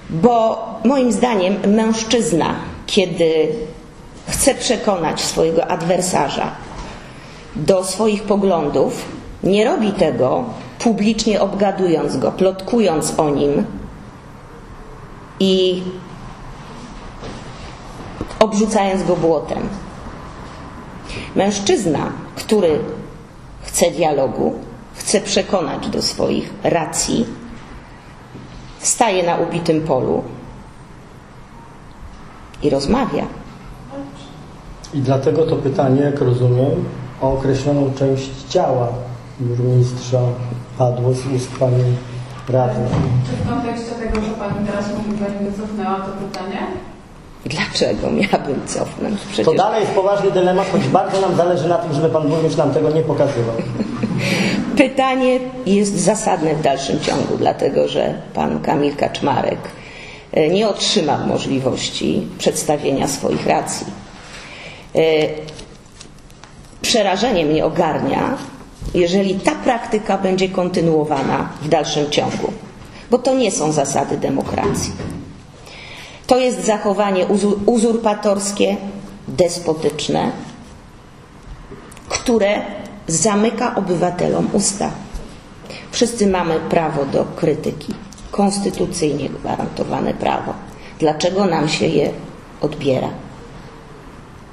Bo moim zdaniem mężczyzna, kiedy chce przekonać swojego adwersarza do swoich poglądów, nie robi tego publicznie obgadując go, plotkując o nim i obrzucając go błotem. Mężczyzna, który chce dialogu, chce przekonać do swoich racji, staje na ubitym polu i rozmawia. I dlatego to pytanie, jak rozumiem, o określoną część ciała burmistrza padło z ust pani radnej. Czy w kontekście tego, że pani teraz mówi, pani wycofnęła to pytanie? Dlaczego miałabym cofnąć? Przecież... To dalej jest poważny dylemat, choć bardzo nam zależy na tym, żeby pan burmistrz nam tego nie pokazywał. Pytanie jest zasadne w dalszym ciągu, dlatego że pan Kamil Kaczmarek nie otrzyma możliwości przedstawienia swoich racji. Przerażenie mnie ogarnia, jeżeli ta praktyka będzie kontynuowana w dalszym ciągu, bo to nie są zasady demokracji. To jest zachowanie uzurpatorskie, despotyczne, które zamyka obywatelom usta. Wszyscy mamy prawo do krytyki, konstytucyjnie gwarantowane prawo. Dlaczego nam się je odbiera?